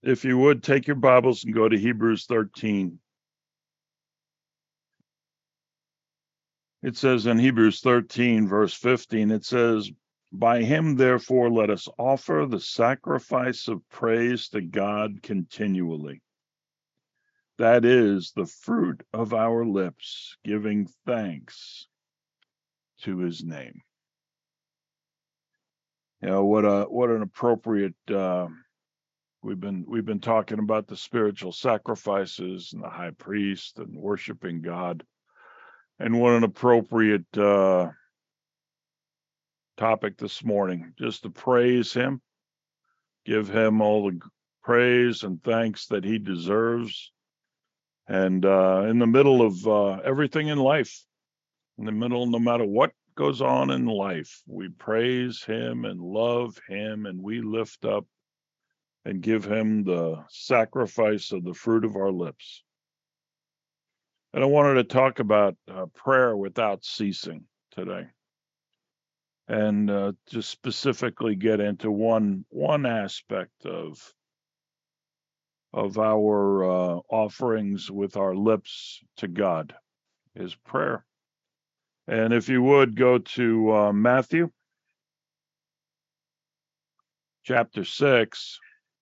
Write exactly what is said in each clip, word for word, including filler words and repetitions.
If you would, take your Bibles and go to Hebrews thirteen. It says in Hebrews thirteen, verse fifteen, it says, "By him, therefore, let us offer the sacrifice of praise to God continually. That is the fruit of our lips, giving thanks to his name." You know, what a what an appropriate uh, we've been we've been talking about the spiritual sacrifices and the high priest and worshiping God. And what an appropriate uh, topic this morning, just to praise him, give him all the praise and thanks that he deserves. And uh, in the middle of uh, everything in life, in the middle, no matter what goes on in life, we praise him and love him, and we lift up and give him the sacrifice of the fruit of our lips. And I wanted to talk about uh, prayer without ceasing today, and uh, just specifically get into one one aspect of of our uh, offerings with our lips to God, is prayer. And if you would go to uh, Matthew chapter six.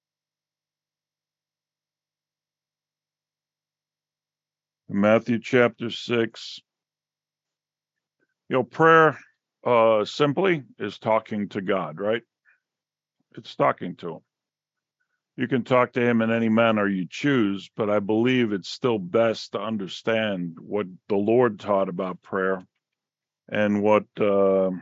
Matthew chapter six. You know, prayer uh, simply is talking to God, right? It's talking to him. You can talk to him in any manner you choose, but I believe it's still best to understand what the Lord taught about prayer and what uh,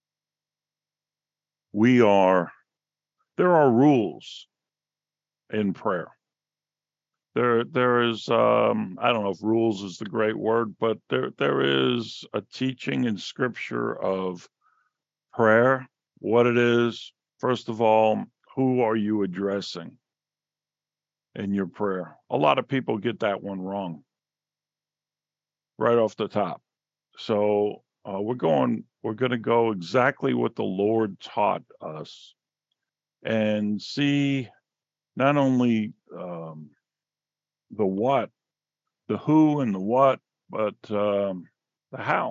we are. There are rules in prayer. There, there is. Um, I don't know if rules is the great word, but there, there is a teaching in Scripture of prayer, what it is. First of all, who are you addressing in your prayer? A lot of people get that one wrong right off the top. So uh, we're going. We're going to go exactly what the Lord taught us, and see not only um, the what, the who, and the what, but um, the how.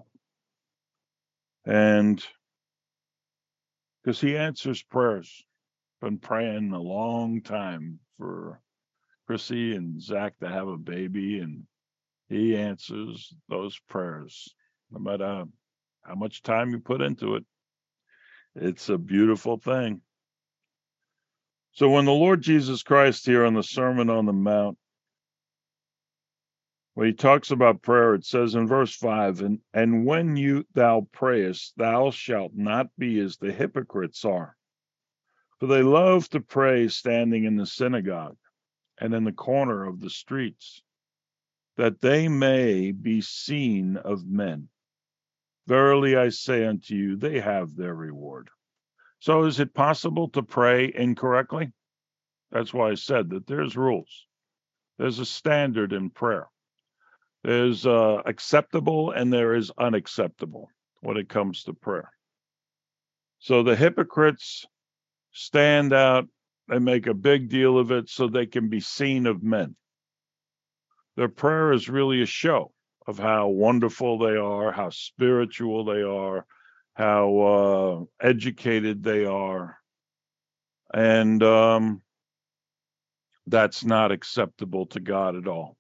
And because He answers prayers, been praying a long time for Chrissy and Zach to have a baby, and He answers those prayers, no matter how much time you put into it. It's a beautiful thing. So when the Lord Jesus Christ here on the Sermon on the Mount, when he talks about prayer, it says in verse five, and, and when you thou prayest, thou shalt not be as the hypocrites are, for they love to pray standing in the synagogue and in the corner of the streets, that they may be seen of men. Verily I say unto you, they have their reward. So is it possible to pray incorrectly? That's why I said that there's rules. There's a standard in prayer. There's uh, acceptable and there is unacceptable when it comes to prayer. So the hypocrites stand out and make a big deal of it so they can be seen of men. Their prayer is really a show of how wonderful they are, how spiritual they are, how uh, educated they are. And um, that's not acceptable to God at all.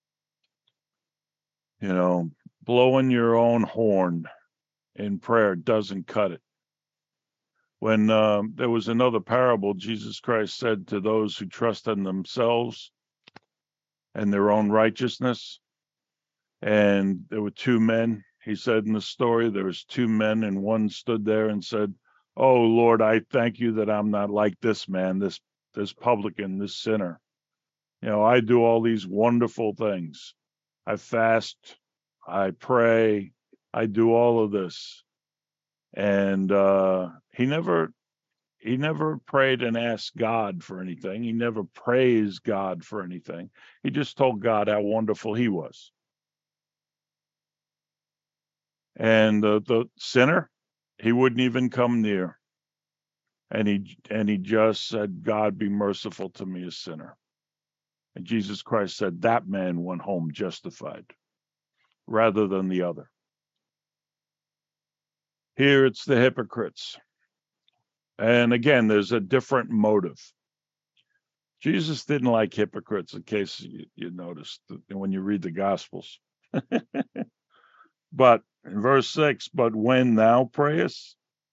You know, blowing your own horn in prayer doesn't cut it. When um, there was another parable, Jesus Christ said to those who trust in themselves and their own righteousness, and there were two men. He said in the story, there was two men, and one stood there and said, "Oh Lord, I thank you that I'm not like this man, this this publican, this sinner. You know, I do all these wonderful things. I fast, I pray, I do all of this." And uh, he never he never prayed and asked God for anything. He never praised God for anything. He just told God how wonderful he was. And uh, the sinner, he wouldn't even come near. And he and he just said, God, be merciful to me, a sinner. And Jesus Christ said that man went home justified rather than the other. Here it's the hypocrites. And again, there's a different motive. Jesus didn't like hypocrites, in case you, you noticed when you read the Gospels. But in verse six, but when thou prayest,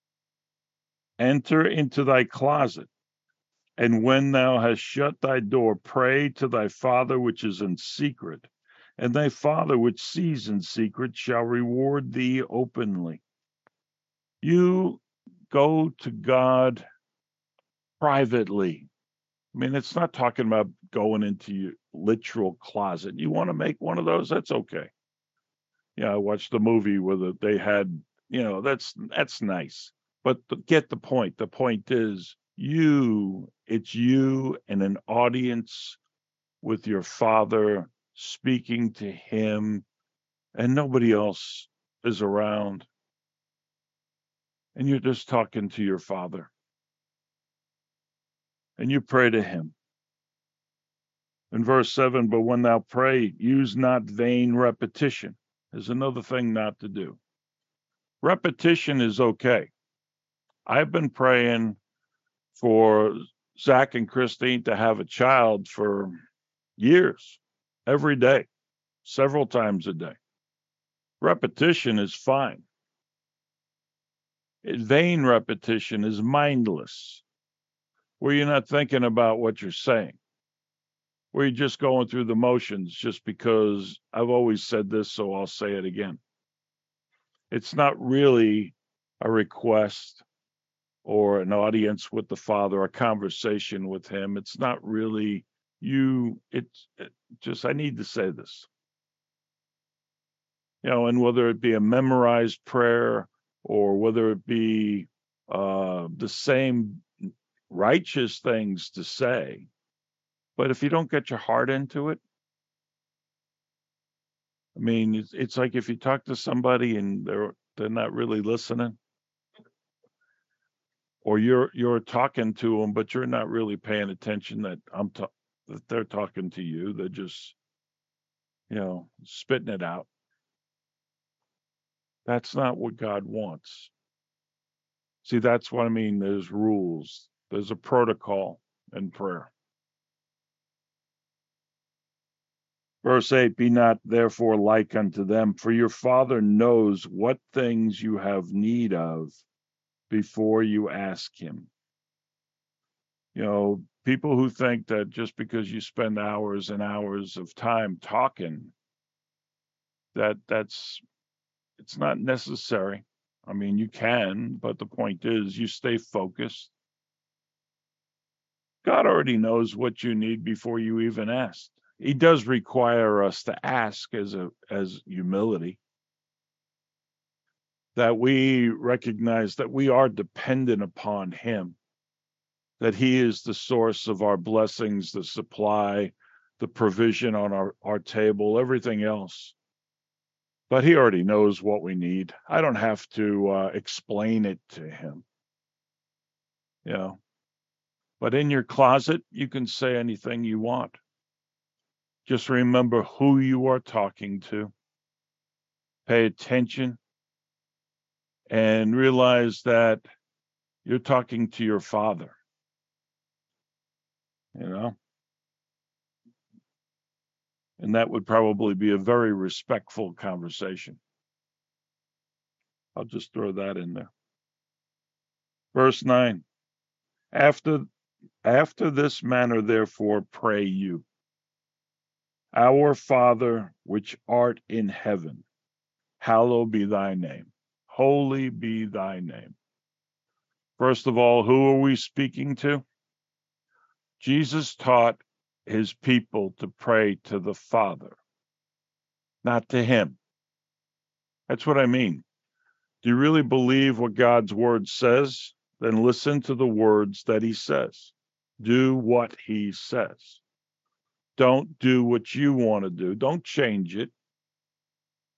enter into thy closet, and when thou hast shut thy door, pray to thy Father which is in secret, and thy Father which sees in secret shall reward thee openly. You go to God privately. I mean, it's not talking about going into your literal closet. You want to make one of those? That's okay. Yeah, I watched the movie where the, they had, you know, that's that's nice. But the, get the point. The point is you, it's you and an audience with your Father speaking to him, and nobody else is around. And you're just talking to your Father. And you pray to him. In verse seven, but when thou pray, use not vain repetition. There's another thing not to do. Repetition is okay. I've been praying for Zach and Christine to have a child for years, every day, several times a day. Repetition is fine. Vain repetition is mindless, where you're not thinking about what you're saying, where you're just going through the motions just because I've always said this, so I'll say it again. It's not really a request or an audience with the Father, a conversation with him. It's not really you. It's it just, I need to say this. You know, and whether it be a memorized prayer or whether it be uh, the same righteous things to say, but if you don't get your heart into it, I mean, it's, it's like if you talk to somebody and they're they're not really listening, or you're you're talking to them, but you're not really paying attention that I'm ta- that they're talking to you. They're just, you know, spitting it out. That's not what God wants. See, that's what I mean. There's rules. There's a protocol in prayer. Verse eight, be not therefore like unto them, for your Father knows what things you have need of before you ask him. You know, people who think that just because you spend hours and hours of time talking, that that's it's not necessary. I mean, you can, but the point is you stay focused. God already knows what you need before you even ask. He does require us to ask as a as humility, that we recognize that we are dependent upon him, that he is the source of our blessings, the supply, the provision on our, our table, everything else. But he already knows what we need. I don't have to uh, explain it to him. You know, but in your closet, you can say anything you want. Just remember who you are talking to. Pay attention and realize that you're talking to your Father. You know, and that would probably be a very respectful conversation. I'll just throw that in there. Verse nine. After after this manner, therefore, pray you. Our Father, which art in heaven, hallowed be thy name. Holy be thy name. First of all, who are we speaking to? Jesus taught his people to pray to the Father, not to him. That's what I mean. Do you really believe what God's word says? Then listen to the words that he says. Do what he says. Don't do what you want to do. Don't change it.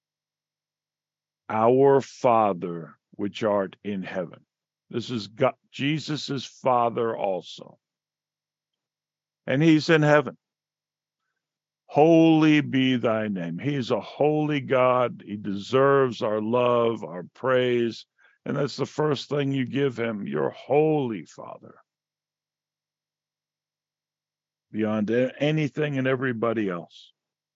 Our Father, which art in heaven. This is God, Jesus' Father also. And he's in heaven. Holy be thy name. He is a holy God. He deserves our love, our praise. And that's the first thing you give him. You're holy, Father. Beyond anything and everybody else.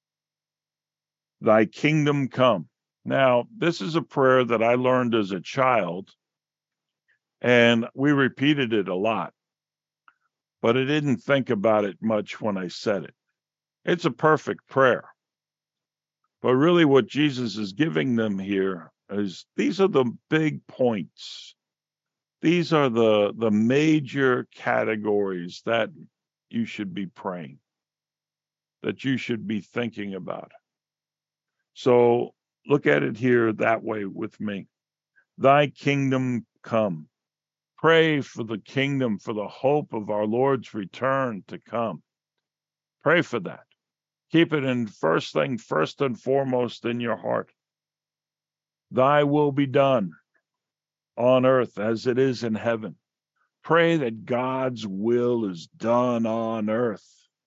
Thy kingdom come. Now, this is a prayer that I learned as a child, and we repeated it a lot, but I didn't think about it much when I said it. It's a perfect prayer. But really what Jesus is giving them here is these are the big points. These are the, the major categories that you should be praying, that you should be thinking about. So look at it here that way with me. Thy kingdom come. Pray for the kingdom, for the hope of our Lord's return to come. Pray for that. Keep it in first thing, first and foremost in your heart. Thy will be done on earth as it is in heaven. Pray that God's will is done on earth.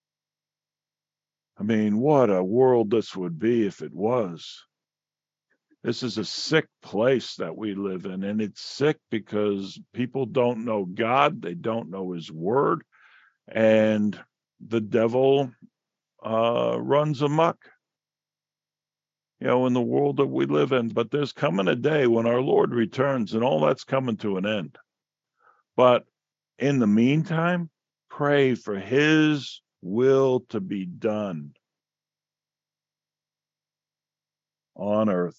I mean, what a world this would be if it was. This is a sick place that we live in, and it's sick because people don't know God, they don't know his word, and the devil uh, runs amok, you know, in the world that we live in. But there's coming a day when our Lord returns, and all that's coming to an end. But in the meantime, pray for his will to be done on earth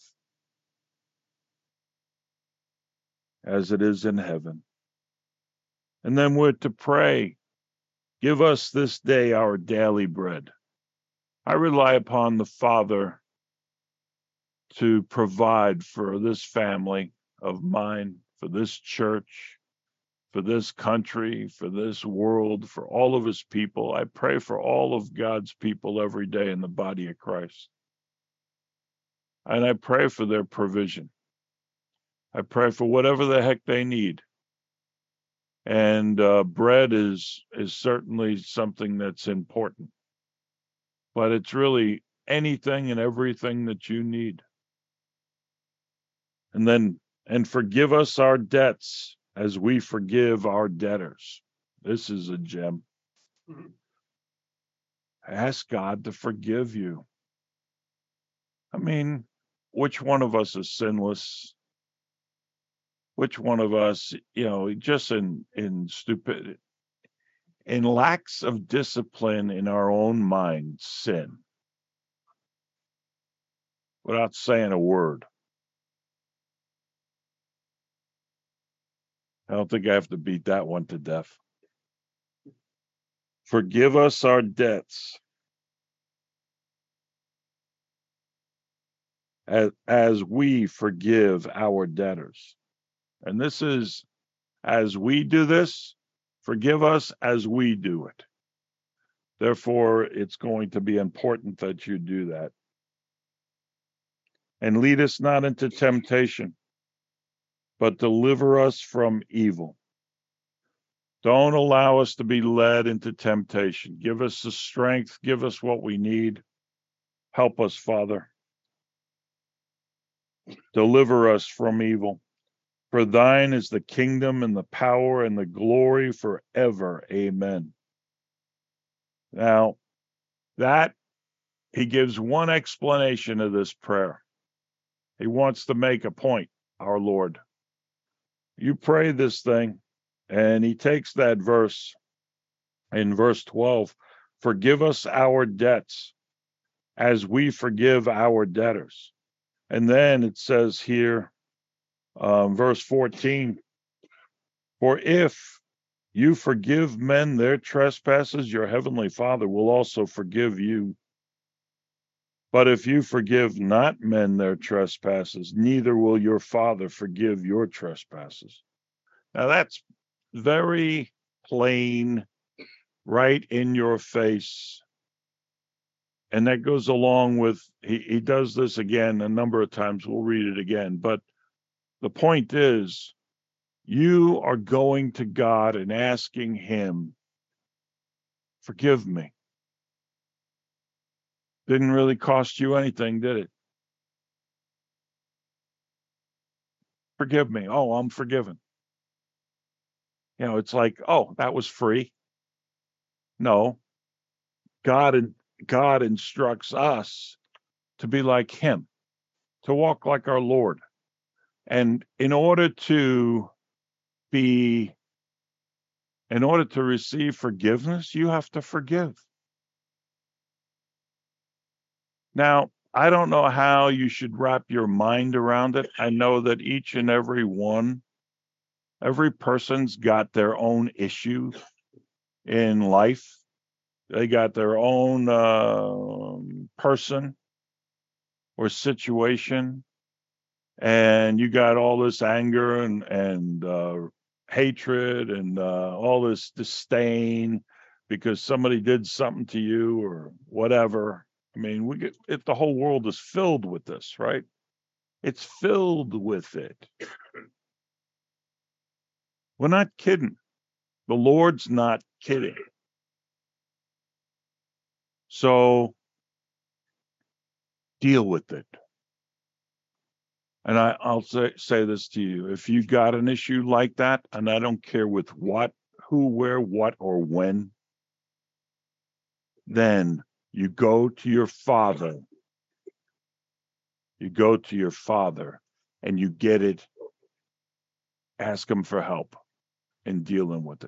as it is in heaven. And then we're to pray, give us this day our daily bread. I rely upon the Father to provide for this family of mine, for this church, for this country, for this world, for all of his people. I pray for all of God's people every day in the body of Christ. And I pray for their provision. I pray for whatever the heck they need. And uh, bread is is certainly something that's important. But it's really anything and everything that you need. And then, and forgive us our debts as we forgive our debtors. This is a gem. Mm-hmm. Ask God to forgive you. I mean, which one of us is sinless? Which one of us, you know, just in, in stupid, in lacks of discipline in our own mind, sin without saying a word? I don't think I have to beat that one to death. Forgive us our debts as, as we forgive our debtors. And this is, as we do this, forgive us as we do it. Therefore, it's going to be important that you do that. And lead us not into temptation, but deliver us from evil. Don't allow us to be led into temptation. Give us the strength. Give us what we need. Help us, Father. Deliver us from evil. For thine is the kingdom and the power and the glory forever. Amen. Now, that, he gives one explanation of this prayer. He wants to make a point, our Lord. You pray this thing, and he takes that verse in verse twelve, forgive us our debts as we forgive our debtors. And then it says here, um, verse fourteen, for if you forgive men their trespasses, your heavenly Father will also forgive you. But if you forgive not men their trespasses, neither will your Father forgive your trespasses. Now that's very plain, right in your face. And that goes along with, he, he does this again a number of times. We'll read it again. But the point is, You are going to God and asking him, forgive me. Didn't really cost you anything, did it? Forgive me. Oh, I'm forgiven. You know, it's like, oh, that was free. No, God and God instructs us to be like him, to walk like our Lord. And in order to be, in order to receive forgiveness, you have to forgive. Now, I don't know how you should wrap your mind around it. I know that each and every one, every person's got their own issue in life. They got their own uh, person or situation, and you got all this anger and and uh, hatred and uh, all this disdain because somebody did something to you or whatever. I mean, we get it. The whole world is filled with this, right? It's filled with it. We're not kidding. The Lord's not kidding. So deal with it. And I, I'll say, say this to you. If you got an issue like that, and I don't care with what, who, where, what, or when, then you go to your father. You go to your father and you get it. Ask him for help in dealing with it.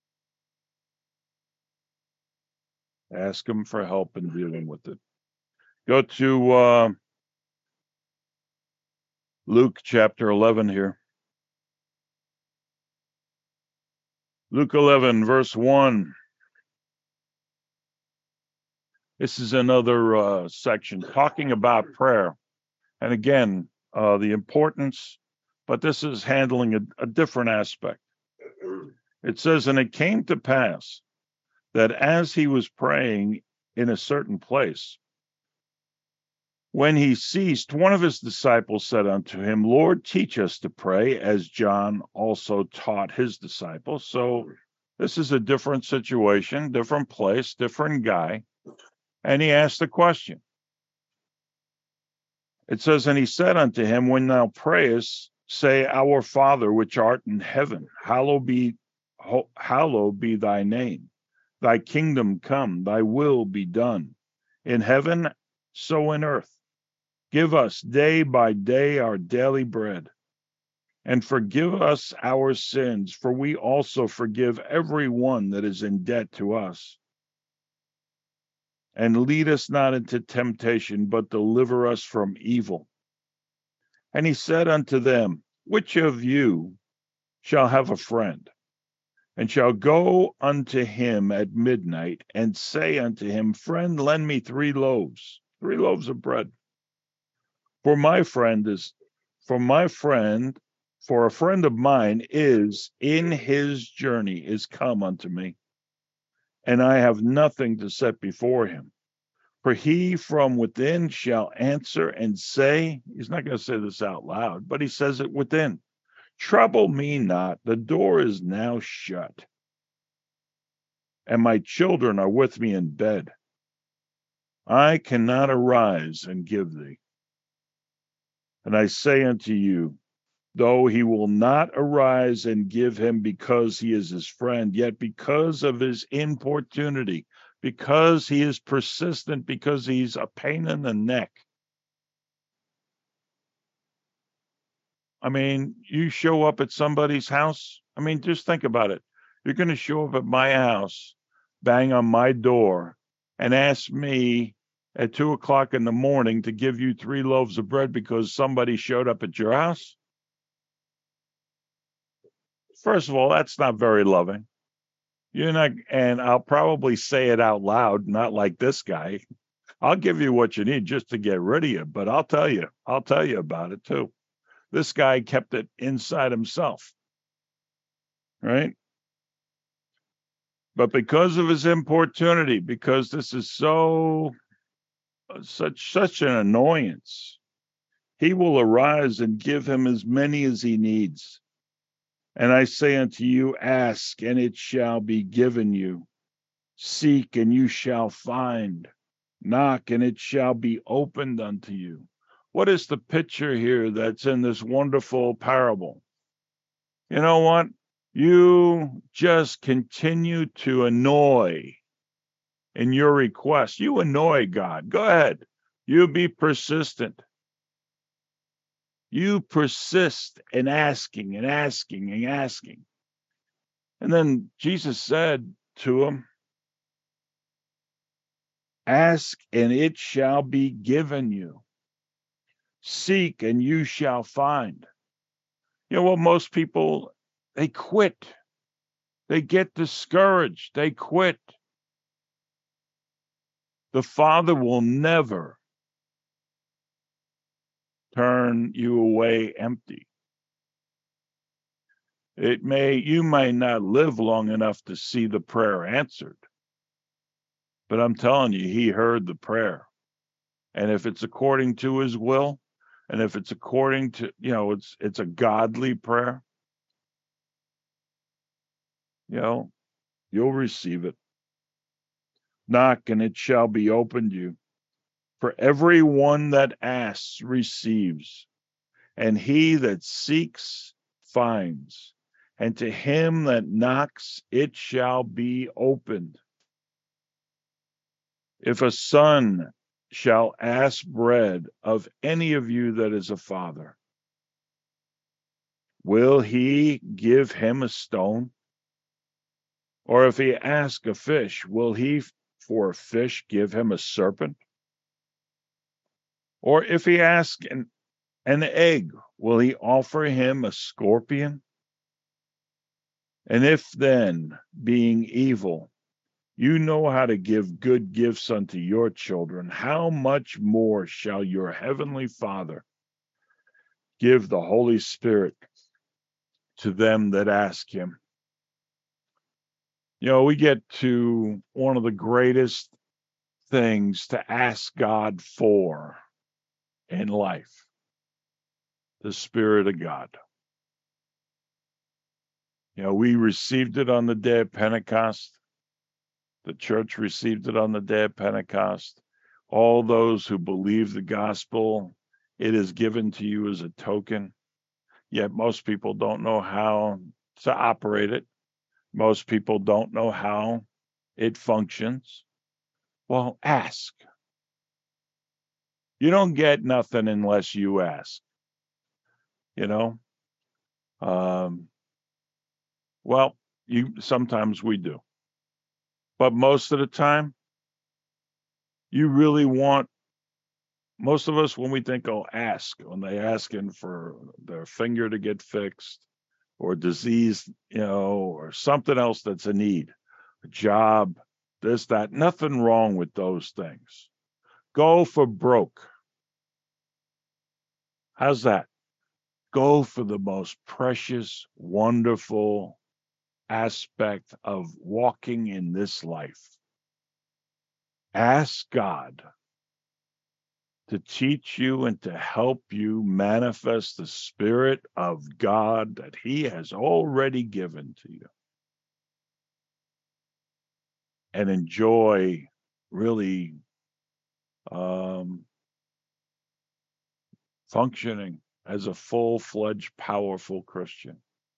Ask him for help in dealing with it. Go to uh, Luke chapter eleven here. Luke eleven, verse one. This is another uh, section talking about prayer. And again, uh, the importance, but this is handling a, a different aspect. It says, and it came to pass that as he was praying in a certain place, when he ceased, one of his disciples said unto him, Lord, teach us to pray, as John also taught his disciples. So this is a different situation, different place, different guy. And he asked a question. It says, and he said unto him, when thou prayest, say, Our Father, which art in heaven, hallowed be, hallowed be thy name. Thy kingdom come, thy will be done, in heaven, so in earth. Give us day by day our daily bread, and forgive us our sins, for we also forgive every one that is in debt to us. And lead us not into temptation, but deliver us from evil. And he said unto them, which of you shall have a friend, and shall go unto him at midnight, and say unto him, Friend, lend me three loaves, three loaves of bread. For my friend is, for my friend, for a friend of mine is in his journey, is come unto me, and I have nothing to set before him. For he from within shall answer and say, he's not going to say this out loud, but he says it within, trouble me not, the door is now shut, and my children are with me in bed. I cannot arise and give thee. And I say unto you, though he will not arise and give him because he is his friend, yet because of his importunity, because he is persistent, because he's a pain in the neck. I mean, you show up at somebody's house. I mean, just think about it. You're going to show up at my house, bang on my door, and ask me at two o'clock in the morning to give you three loaves of bread because somebody showed up at your house? First of all, that's not very loving. You're not, and I'll probably say it out loud, not like this guy. I'll give you what you need just to get rid of you, but I'll tell you, I'll tell you about it too. This guy kept it inside himself, right? But because of his importunity, because this is so such such an annoyance, he will arise and give him as many as he needs. And I say unto you, ask, and it shall be given you. Seek, and you shall find. Knock, and it shall be opened unto you. What is the picture here that's in this wonderful parable? You know what? You just continue to annoy in your request. You annoy God. Go ahead. You be persistent. You persist in asking and asking and asking. And then Jesus said to him, ask and it shall be given you. Seek and you shall find. You know what, most people, they quit. They get discouraged. They quit. The Father will never turn you away empty. It may, you may not live long enough to see the prayer answered, but I'm telling you, he heard the prayer. And if it's according to his will, and if it's according to, you know, it's it's a godly prayer, you know, you'll receive it. Knock and it shall be opened you. For every one that asks receives, and he that seeks finds, and to him that knocks it shall be opened. If a son shall ask bread of any of you that is a father, will he give him a stone? Or if he ask a fish, will he for a fish give him a serpent? Or if he ask an, an egg, will he offer him a scorpion? And if then, being evil, you know how to give good gifts unto your children, how much more shall your heavenly Father give the Holy Spirit to them that ask him? You know, we get to one of the greatest things to ask God for in life, the Spirit of God. You know, we received it on the day of Pentecost. The church received it on the day of Pentecost. All those who believe the gospel, it is given to you as a token. Yet most people don't know how to operate it. Most people don't know how it functions. Well, ask. You don't get nothing unless you ask. You know? Um, well, you sometimes we do. But most of the time, you really want, most of us, when we think, oh, ask, when they asking for their finger to get fixed or disease, you know, or something else that's a need, a job, this, that, nothing wrong with those things. Go for broke. How's that? Go for the most precious, wonderful aspect of walking in this life. Ask God to teach you and to help you manifest the Spirit of God that he has already given to you. And enjoy really um, functioning as a full-fledged, powerful Christian.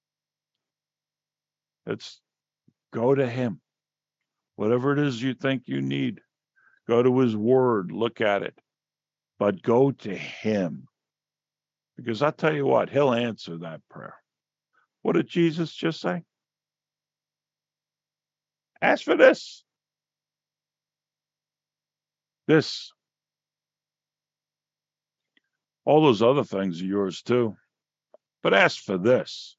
It's go to him. Whatever it is you think you need, go to his word, look at it. But go to him. Because I tell you what, he'll answer that prayer. What did Jesus just say? Ask for this. This. All those other things are yours too. But ask for this.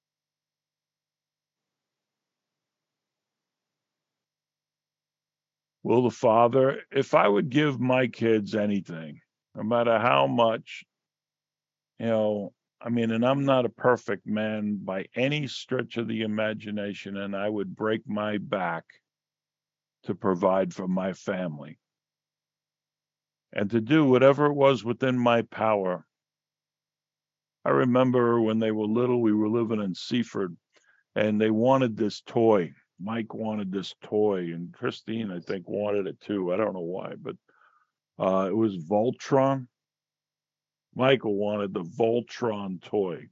Will the Father, if I would give my kids anything, no matter how much, you know, I mean, and I'm not a perfect man by any stretch of the imagination, and I would break my back to provide for my family and to do whatever it was within my power I remember when they were little, we were living in Seaford, and they wanted this toy. Mike wanted this toy, and Christine, I think, wanted it too. I don't know why, but uh, it was Voltron. Michael wanted the Voltron toy.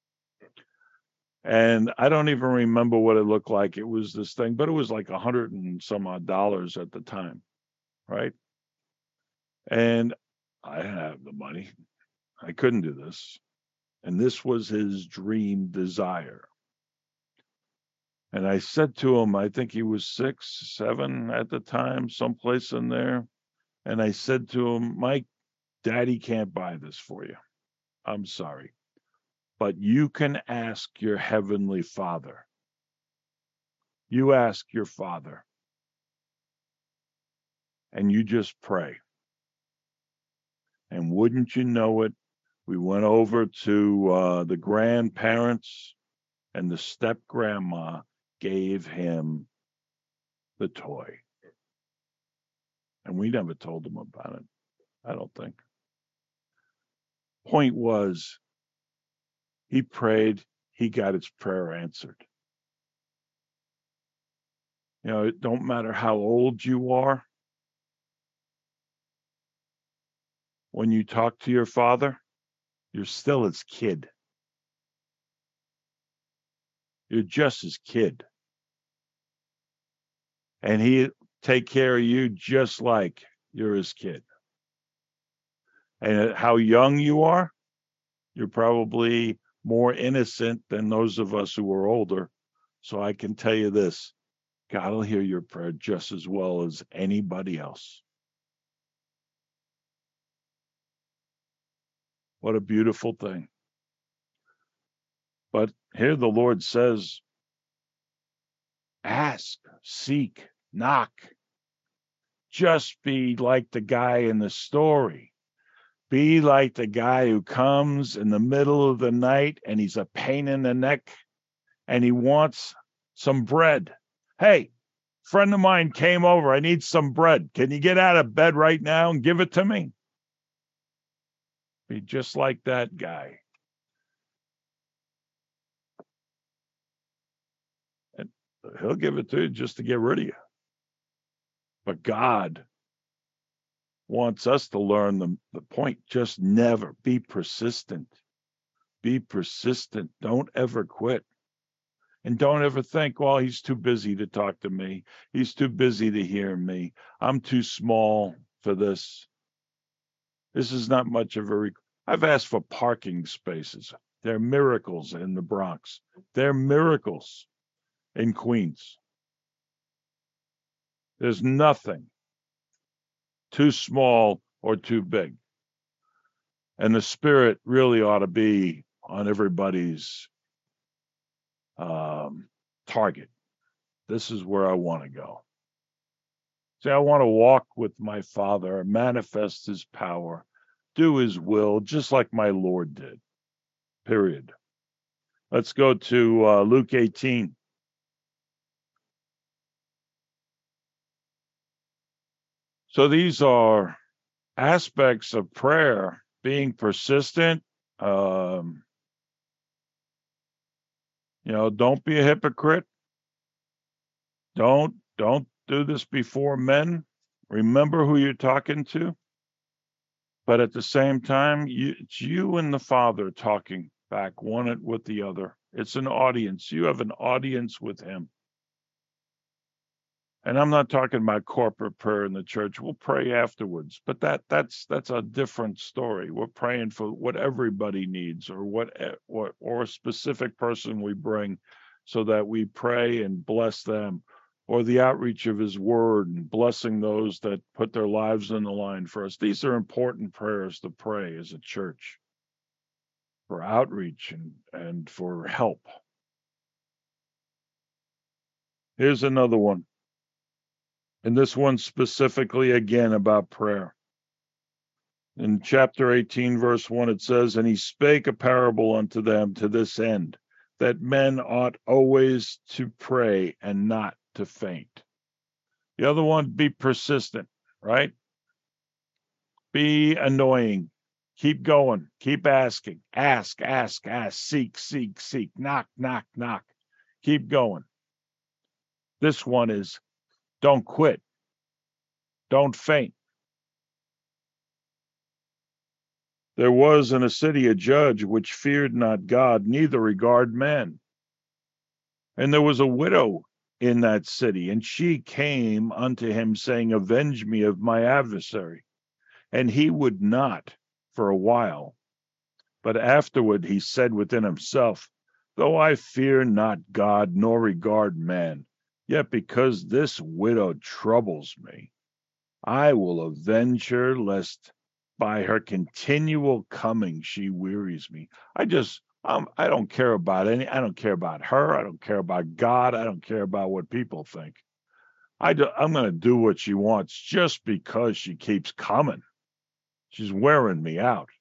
And I don't even remember what it looked like. It was this thing, but it was like a hundred and some odd dollars at the time, right? And I didn't have the money. I couldn't do this. And this was his dream desire. And I said to him, I think he was six, seven at the time, someplace in there. And I said to him, Mike, Daddy can't buy this for you. I'm sorry. But you can ask your heavenly Father. You ask your Father. And you just pray. And wouldn't you know it, we went over to uh, the grandparents, and the step grandma gave him the toy. And we never told him about it, I don't think. Point was, he prayed, he got his prayer answered. You know, it don't matter how old you are. When you talk to your Father, you're still his kid. You're just his kid. And he take care of you just like you're his kid. And how young you are, you're probably more innocent than those of us who are older. So I can tell you this, God will hear your prayer just as well as anybody else. What a beautiful thing. But here the Lord says, ask, seek, knock. Just be like the guy in the story. Be like the guy who comes in the middle of the night and he's a pain in the neck and he wants some bread. Hey, friend of mine came over. I need some bread. Can you get out of bed right now and give it to me? Be just like that guy. And he'll give it to you just to get rid of you. But God wants us to learn the, the point. Just never be persistent. Be persistent. Don't ever quit. And don't ever think, well, he's too busy to talk to me. He's too busy to hear me. I'm too small for this. This is not much of a... Rec- I've asked for parking spaces. They're miracles in the Bronx. They're miracles in Queens. There's nothing too small or too big. And the Spirit really ought to be on everybody's um, target. This is where I want to go. See, I want to walk with my Father, manifest his power, do his will, just like my Lord did. Period. Let's go to uh, Luke eighteen. So these are aspects of prayer, being persistent. Um, you know, don't be a hypocrite. Don't don't do this before men. Remember who you're talking to. But at the same time, you, it's you and the Father talking back, one with the other. It's an audience. You have an audience with him. And I'm not talking about corporate prayer in the church. We'll pray afterwards, but that that's that's a different story. We're praying for what everybody needs, or what or, or a specific person we bring, so that we pray and bless them, or the outreach of his word and blessing those that put their lives on the line for us. These are important prayers to pray as a church, for outreach and, and for help. Here's another one. And this one specifically, again, about prayer. In chapter eighteen, verse one, it says, and he spake a parable unto them to this end, that men ought always to pray and not to faint. The other one, be persistent, right? Be annoying. Keep going. Keep asking. Ask, ask, ask. Seek, seek, seek. Knock, knock, knock. Keep going. This one is don't quit. Don't faint. There was in a city a judge which feared not God, neither regarded men. And there was a widow in that city, and she came unto him, saying, Avenge me of my adversary. And he would not for a while. But afterward he said within himself, Though I fear not God, nor regard man, yet because this widow troubles me, I will avenge her, lest by her continual coming she wearies me. I just, um, I don't care about any, I don't care about her. I don't care about God. I don't care about what people think. I do, I'm going to do what she wants just because she keeps coming. She's wearing me out.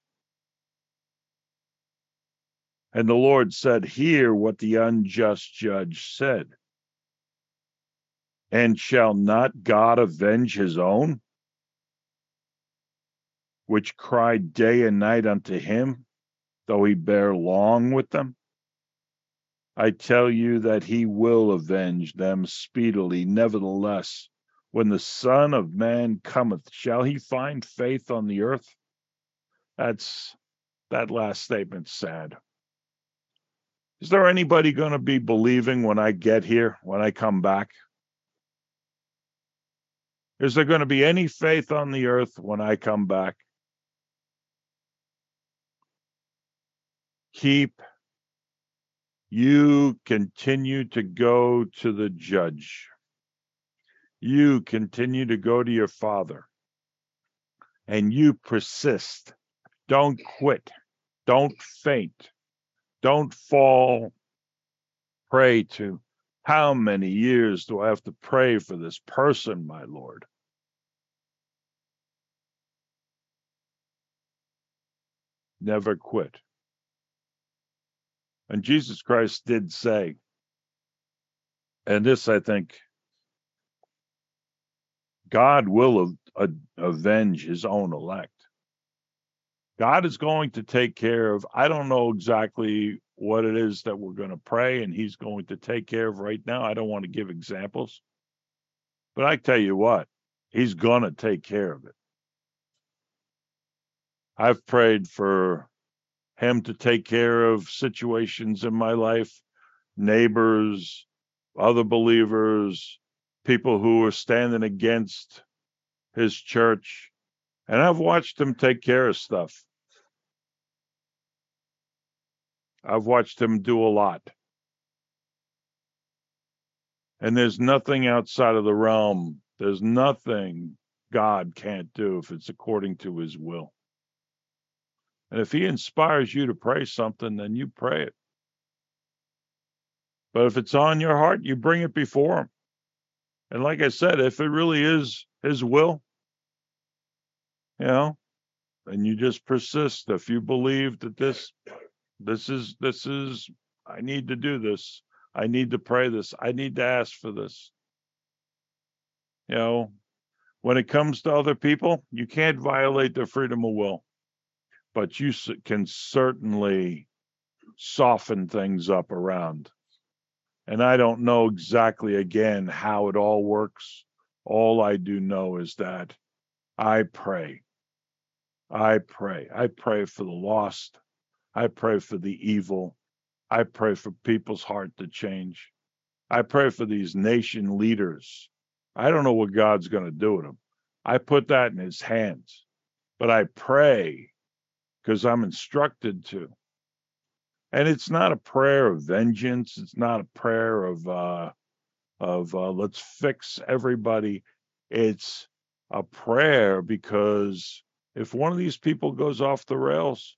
And the Lord said, Hear what the unjust judge said. And shall not God avenge his own, which cry day and night unto him, though he bear long with them? I tell you that he will avenge them speedily. Nevertheless, when the Son of Man cometh, shall he find faith on the earth? That's that last statement's sad. Is there anybody going to be believing when I get here, when I come back? Is there going to be any faith on the earth when I come back? Keep, you continue to go to the judge. You continue to go to your Father. And you persist. Don't quit. Don't faint. Don't fall prey to, how many years do I have to pray for this person, my Lord? Never quit. And Jesus Christ did say, and this I think, God will av- avenge his own elect. God is going to take care of, I don't know exactly what it is that we're going to pray and he's going to take care of right now. I don't want to give examples, but I tell you what, he's going to take care of it. I've prayed for him to take care of situations in my life, neighbors, other believers, people who are standing against his church. And I've watched him take care of stuff. I've watched him do a lot. And there's nothing outside of the realm. There's nothing God can't do if it's according to his will. And if he inspires you to pray something, then you pray it. But if it's on your heart, you bring it before him. And like I said, if it really is his will, you know, and you just persist. If you believe that this, this is, this is, I need to do this. I need to pray this. I need to ask for this. You know, when it comes to other people, you can't violate their freedom of will, but you can certainly soften things up around. And I don't know exactly, again, how it all works. All I do know is that I pray. I pray. I pray for the lost. I pray for the evil. I pray for people's heart to change. I pray for these nation leaders. I don't know what God's going to do with them. I put that in his hands. But I pray because I'm instructed to. And it's not a prayer of vengeance. It's not a prayer of, uh, of uh, let's fix everybody. It's a prayer because if one of these people goes off the rails,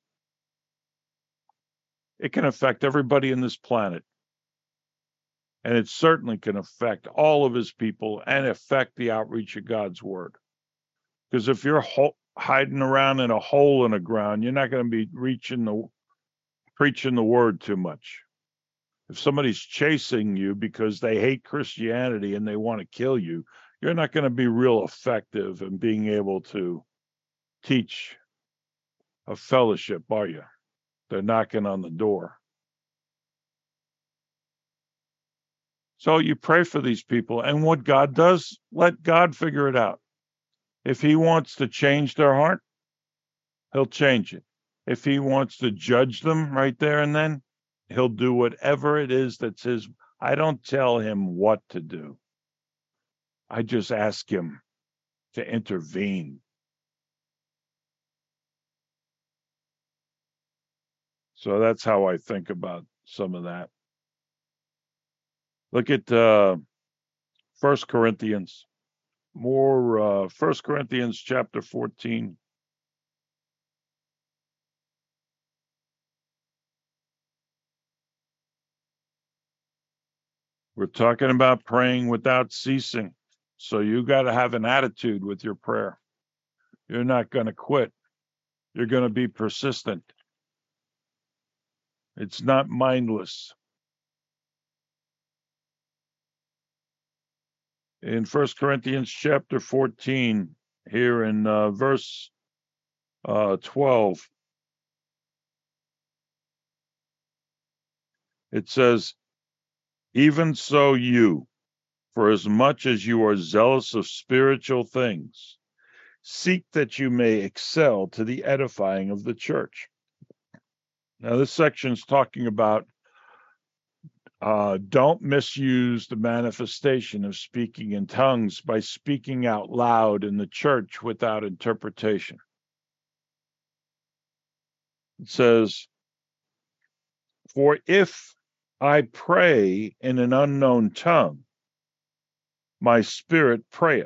it can affect everybody in this planet. And it certainly can affect all of his people and affect the outreach of God's word. Because if you're ho- hiding around in a hole in the ground, you're not going to be reaching the, preaching the word too much. If somebody's chasing you because they hate Christianity and they want to kill you, you're not going to be real effective in being able to teach of fellowship, are you? They're knocking on the door. So you pray for these people, and what God does, let God figure it out. If he wants to change their heart, he'll change it. If he wants to judge them right there and then, he'll do whatever it is that's his. I don't tell him what to do. I just ask him to intervene. So that's how I think about some of that. Look at uh, First Corinthians, more uh, First Corinthians chapter fourteen. We're talking about praying without ceasing. So you got to have an attitude with your prayer. You're not going to quit. You're going to be persistent. It's not mindless. In First Corinthians chapter fourteen, here in uh, verse uh, twelve, it says, even so you, for as much as you are zealous of spiritual things, seek that you may excel to the edifying of the church. Now, this section is talking about uh, don't misuse the manifestation of speaking in tongues by speaking out loud in the church without interpretation. It says, for if I pray in an unknown tongue, my spirit prayeth.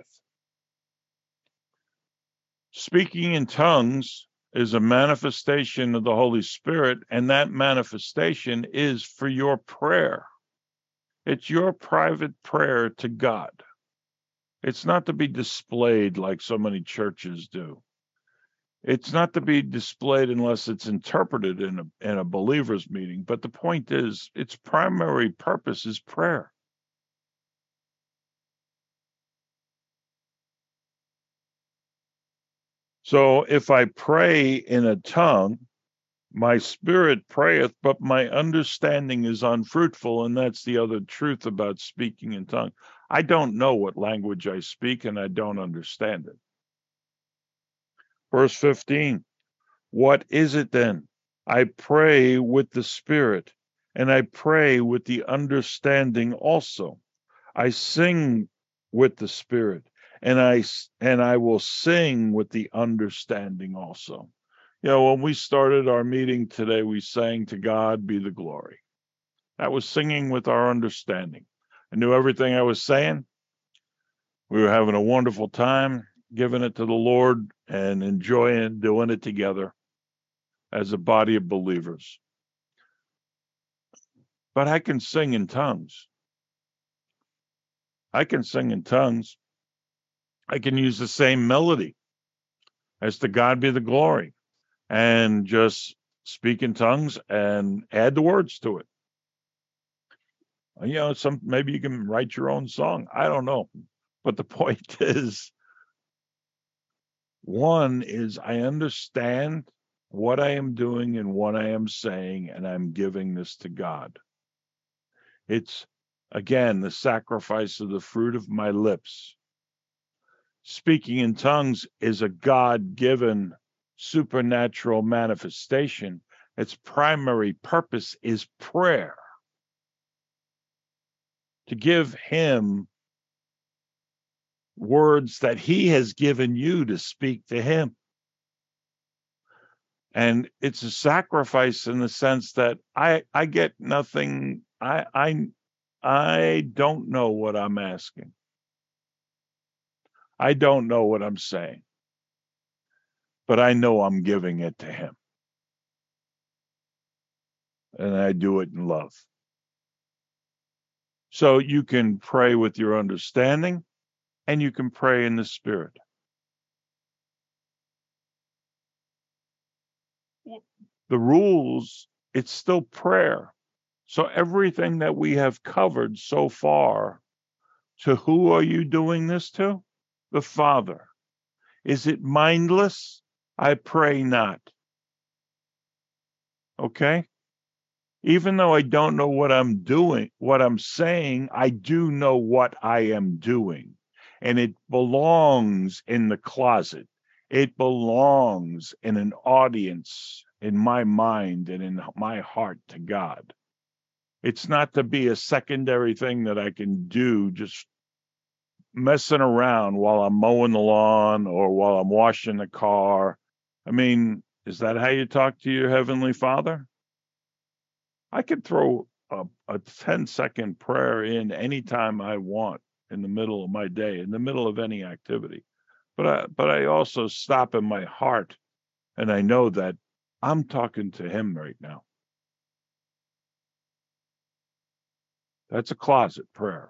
Speaking in tongues is a manifestation of the Holy Spirit, and that manifestation is for your prayer. It's your private prayer to God. It's not to be displayed like so many churches do. It's not to be displayed unless it's interpreted in a, in a believer's meeting. But the point is, its primary purpose is prayer. So if I pray in a tongue, my spirit prayeth, but my understanding is unfruitful. And that's the other truth about speaking in tongue. I don't know what language I speak, and I don't understand it. Verse fifteen, what is it then? I pray with the spirit, and I pray with the understanding also. I sing with the spirit, and I and I will sing with the understanding also. You know, when we started our meeting today, we sang "To God Be the Glory." That was singing with our understanding. I knew everything I was saying. We were having a wonderful time, giving it to the Lord and enjoying doing it together as a body of believers. But I can sing in tongues. I can sing in tongues. I can use the same melody as "To God Be the Glory" and just speak in tongues and add the words to it. You know, some maybe you can write your own song. I don't know. But the point is, one is I understand what I am doing and what I am saying, and I'm giving this to God. It's, again, the sacrifice of the fruit of my lips. Speaking in tongues is a God-given supernatural manifestation. Its primary purpose is prayer. To give him words that he has given you to speak to him. And it's a sacrifice in the sense that I I get nothing. I I I don't know what I'm asking. I don't know what I'm saying. But I know I'm giving it to him. And I do it in love. So you can pray with your understanding, and you can pray in the Spirit. The rules, it's still prayer. So everything that we have covered so far, to who are you doing this to? The Father. Is it mindless? I pray not. Okay? Even though I don't know what I'm doing, what I'm saying, I do know what I am doing. And it belongs in the closet. It belongs in an audience in my mind and in my heart to God. It's not to be a secondary thing that I can do just messing around while I'm mowing the lawn or while I'm washing the car. I mean, is that how you talk to your Heavenly Father? I could throw a, a ten second prayer in anytime I want in the middle of my day, in the middle of any activity. But I, but I also stop in my heart and I know that I'm talking to Him right now. That's a closet prayer.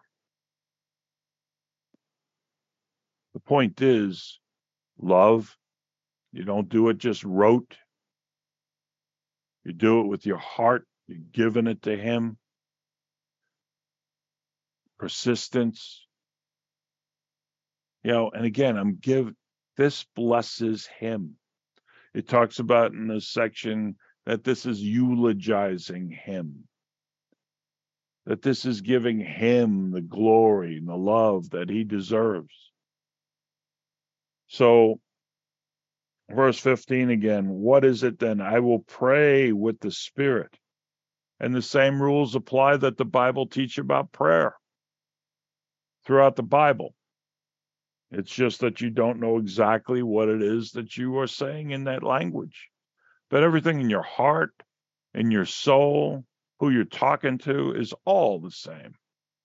The point is love. You don't do it just rote. You do it with your heart. You're giving it to Him. Persistence. You know, and again, I'm give this blesses Him. It talks about in this section that this is eulogizing Him, that this is giving Him the glory and the love that He deserves. So, verse fifteen again, what is it then? I will pray with the Spirit. And the same rules apply that the Bible teach about prayer throughout the Bible. It's just that you don't know exactly what it is that you are saying in that language. But everything in your heart, in your soul, who you're talking to is all the same.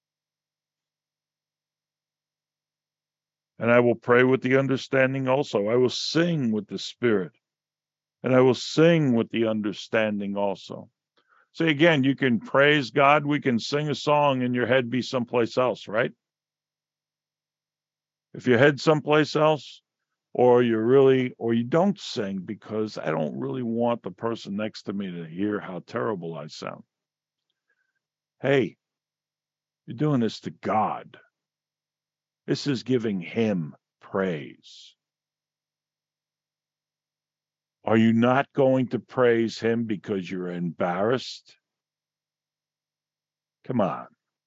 And I will pray with the understanding also. I will sing with the Spirit, and I will sing with the understanding also. See, again, you can praise God. We can sing a song and your head be someplace else, right? If your head's someplace else, or you're really, or you don't sing because I don't really want the person next to me to hear how terrible I sound. Hey, you're doing this to God. This is giving Him praise. Are you not going to praise Him because you're embarrassed? Come on.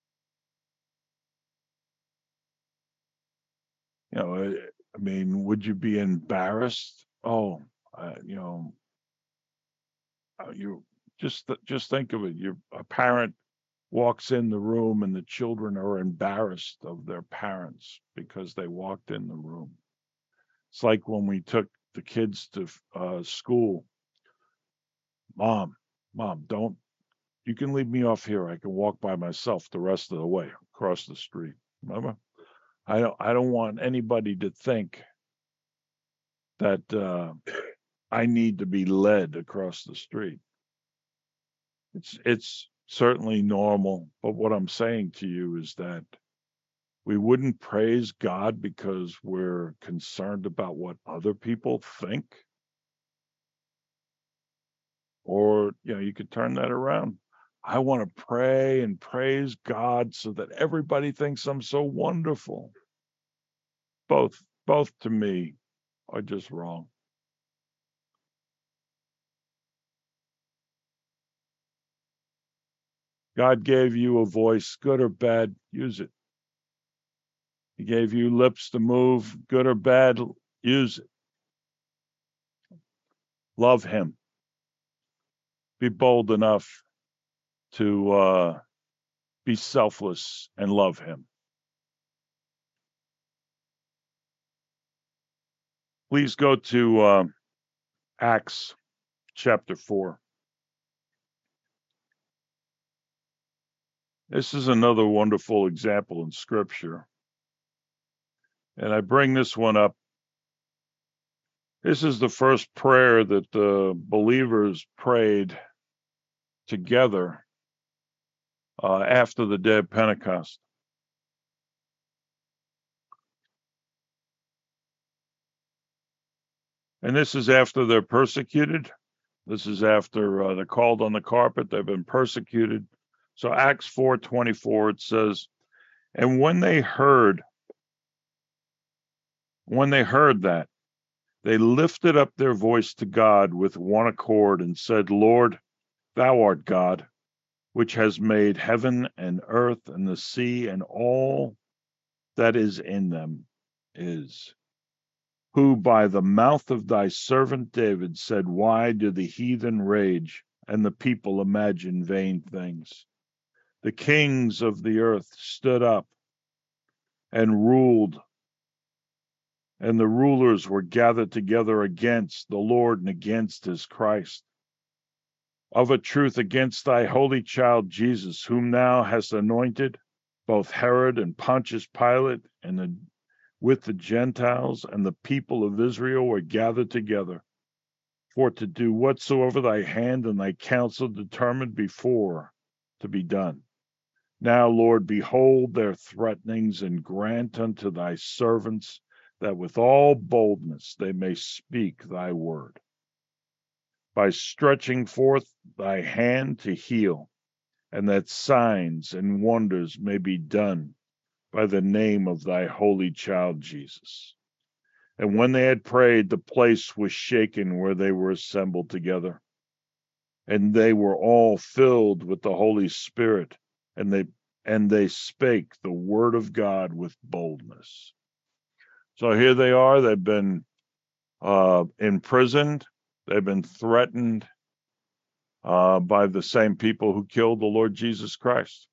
You know, I mean, would you be embarrassed? Oh, uh, you know, uh, you just just think of it. Your a parent walks in the room and the children are embarrassed of their parents because they walked in the room. It's like when we took the kids to uh, school. Mom, mom, don't. You can leave me off here. I can walk by myself the rest of the way across the street. Remember? I don't. I don't want anybody to think that uh, I need to be led across the street. It's it's certainly normal, but what I'm saying to you is that we wouldn't praise God because we're concerned about what other people think. Or, you know, you could turn that around. I want to pray and praise God so that everybody thinks I'm so wonderful. Both both to me are just wrong. God gave you a voice, good or bad, use it. He gave you lips to move, good or bad, use it. Love Him. Be bold enough to uh, be selfless and love Him. Please go to uh, Acts chapter four. This is another wonderful example in Scripture. And I bring this one up. This is the first prayer that the believers prayed together uh, after the day of Pentecost. And this is after they're persecuted. This is after uh, they're called on the carpet. They've been persecuted. So Acts four twenty-four, it says, and when they heard, when they heard that, they lifted up their voice to God with one accord and said, Lord, Thou art God, which has made heaven and earth and the sea and all that is in them is, who by the mouth of thy servant David said, why do the heathen rage and the people imagine vain things? The kings of the earth stood up and ruled, and the rulers were gathered together against the Lord and against his Christ. Of a truth, against thy holy child Jesus, whom thou hast anointed, both Herod and Pontius Pilate, and the, with the Gentiles and the people of Israel were gathered together, for to do whatsoever thy hand and thy counsel determined before to be done. Now, Lord, behold their threatenings, and grant unto thy servants that with all boldness they may speak thy word, by stretching forth thy hand to heal, and that signs and wonders may be done by the name of thy holy child Jesus. And when they had prayed, the place was shaken where they were assembled together. And they were all filled with the Holy Spirit, and they and they spake the word of God with boldness. So here they are. They've been uh, imprisoned. They've been threatened uh, by the same people who killed the Lord Jesus Christ.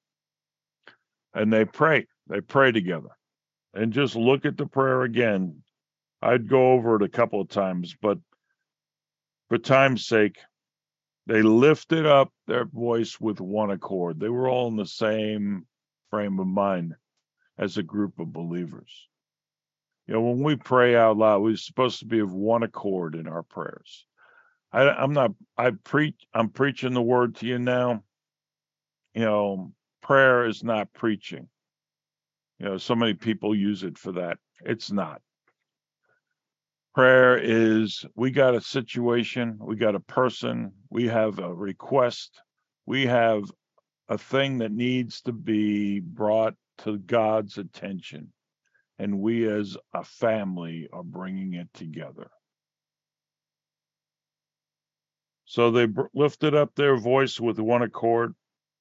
And they pray. They pray together. And just look at the prayer again. I'd go over it a couple of times, but for time's sake, they lifted up their voice with one accord. They were all in the same frame of mind as a group of believers. You know, when we pray out loud, we're supposed to be of one accord in our prayers. I, I'm not, I preach, I'm preaching the word to you now. You know, prayer is not preaching. You know, so many people use it for that. It's not. Prayer is, we got a situation, we got a person, we have a request, we have a thing that needs to be brought to God's attention. And we as a family are bringing it together. So they br- lifted up their voice with one accord.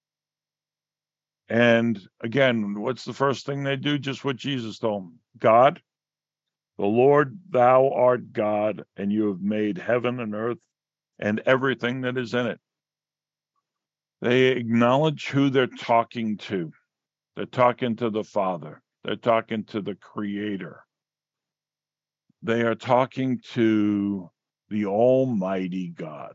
And again, what's the first thing they do? Just what Jesus told them. God, the Lord, thou art God, and you have made heaven and earth and everything that is in it. They acknowledge who they're talking to. They're talking to the Father. They're talking to the Creator. They are talking to the Almighty God.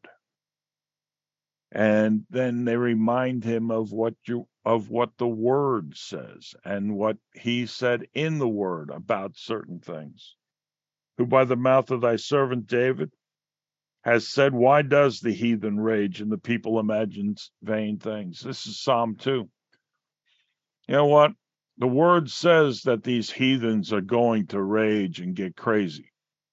And then they remind him of what you of what the Word says and what he said in the Word about certain things. Who by the mouth of thy servant David has said, why does the heathen rage and the people imagine vain things? This is Psalm two. You know what? The Word says that these heathens are going to rage and get crazy.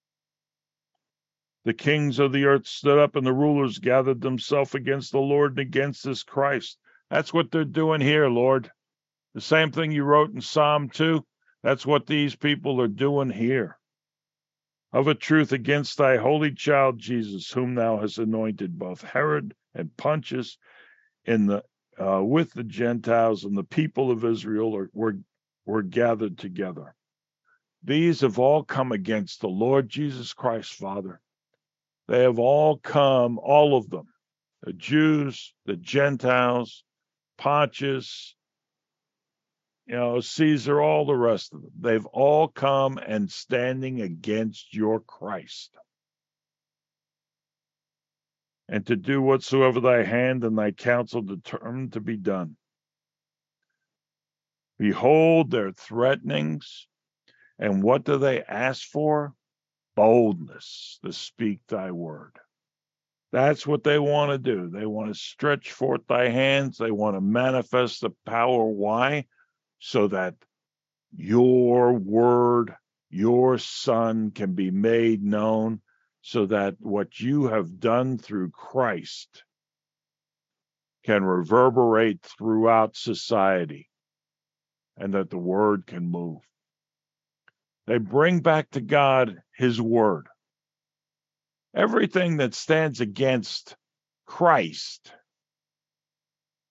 The kings of the earth stood up, and the rulers gathered themselves against the Lord and against his Christ. That's what they're doing here, Lord. The same thing you wrote in Psalm two, that's what these people are doing here. Of a truth, against thy holy child Jesus, whom thou hast anointed, both Herod and Pontius, in the uh, with the Gentiles and the people of Israel are, were, were gathered together. These have all come against the Lord Jesus Christ, Father. They have all come, all of them, the Jews, the Gentiles, Pontius, you know, Caesar, all the rest of them. They've all come and standing against your Christ. And to do whatsoever thy hand and thy counsel determined to be done. Behold their threatenings, and what do they ask for? Boldness to speak thy word. That's what they want to do. They want to stretch forth thy hands. They want to manifest the power. Why? So that your word, your Son can be made known, so that what you have done through Christ can reverberate throughout society, and that the word can move. They bring back to God his word. Everything that stands against Christ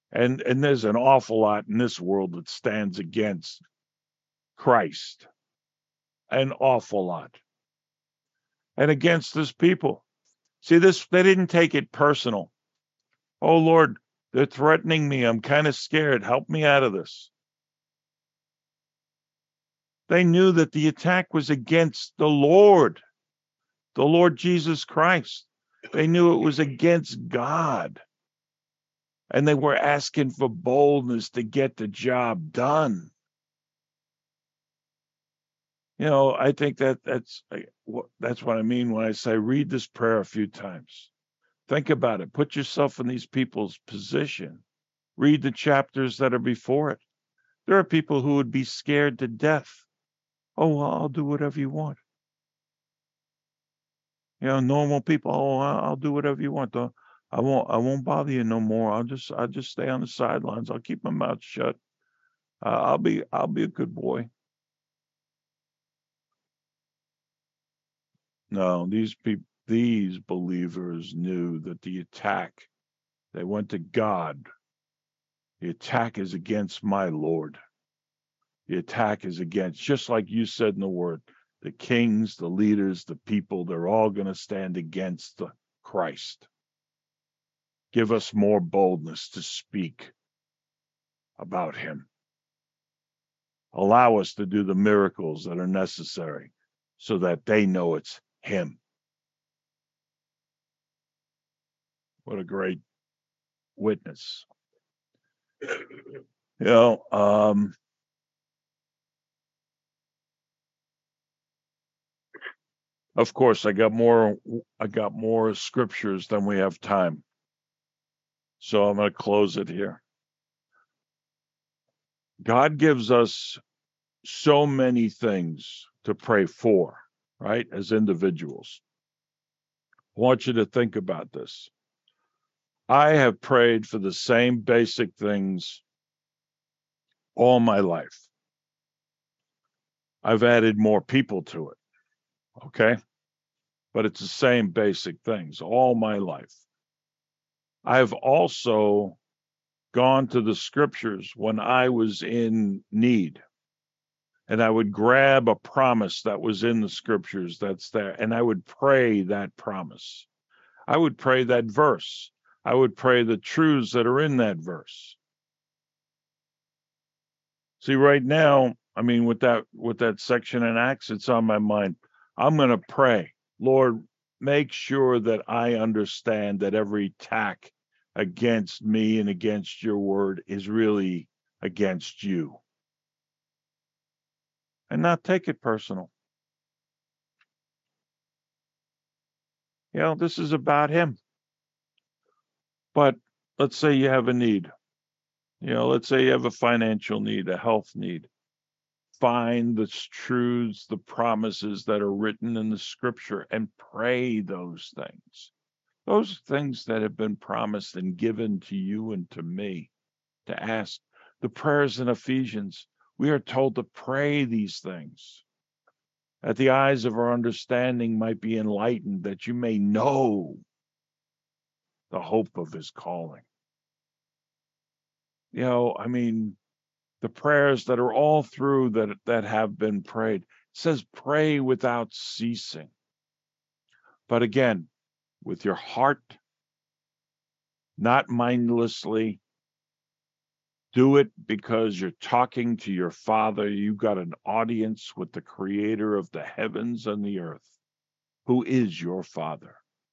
And, and there's an awful lot in this world that stands against Christ. An awful lot. And against his people. See, this, they didn't take it personal. Oh, Lord, they're threatening me. I'm kind of scared. Help me out of this. They knew that the attack was against the Lord, the Lord Jesus Christ. They knew it was against God. And they were asking for boldness to get the job done. You know, I think that that's that's what I mean when I say read this prayer a few times. Think about it. Put yourself in these people's position. Read the chapters that are before it. There are people who would be scared to death. Oh, well, I'll do whatever you want. You know, normal people. Oh, I'll do whatever you want. Though I won't. I won't bother you no more. I'll just. I'll just stay on the sidelines. I'll keep my mouth shut. Uh, I'll be. I'll be a good boy. No, these people. These believers knew that the attack. They went to God. The attack is against my Lord. The attack is against, just like you said in the word, the kings, the leaders, the people, they're all going to stand against the Christ. Give us more boldness to speak about him. Allow us to do the miracles that are necessary so that they know it's him. What a great witness. You know, um, of course, I got more. I got more scriptures than we have time, so I'm going to close it here. God gives us so many things to pray for, right? As individuals. I want you to think about this. I have prayed for the same basic things all my life. I've added more people to it, okay? But it's the same basic things all my life. I've also gone to the scriptures when I was in need, and I would grab a promise that was in the scriptures that's there, and I would pray that promise. I would pray that verse. I would pray the truths that are in that verse. See, right now, I mean, with that with that section in Acts, it's on my mind. I'm going to pray, Lord, make sure that I understand that every attack against me and against your word is really against you. And not take it personal. You know, this is about him. But let's say you have a need. You know, let's say you have a financial need, a health need. Find the truths, the promises that are written in the scripture and pray those things. Those things that have been promised and given to you and to me to ask. The prayers in Ephesians, we are told to pray these things, that the eyes of our understanding might be enlightened, that you may know the hope of his calling. You know, I mean, the prayers that are all through that that have been prayed. It says pray without ceasing. But again, with your heart, not mindlessly. Do it because you're talking to your Father. You've got an audience with the creator of the heavens and the earth, who is your Father.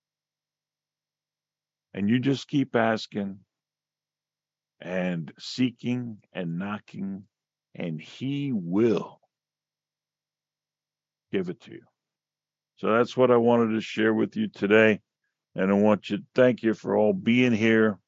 And you just keep asking and seeking and knocking, and he will give it to you. So that's what I wanted to share with you today. And I want you to thank you for all being here.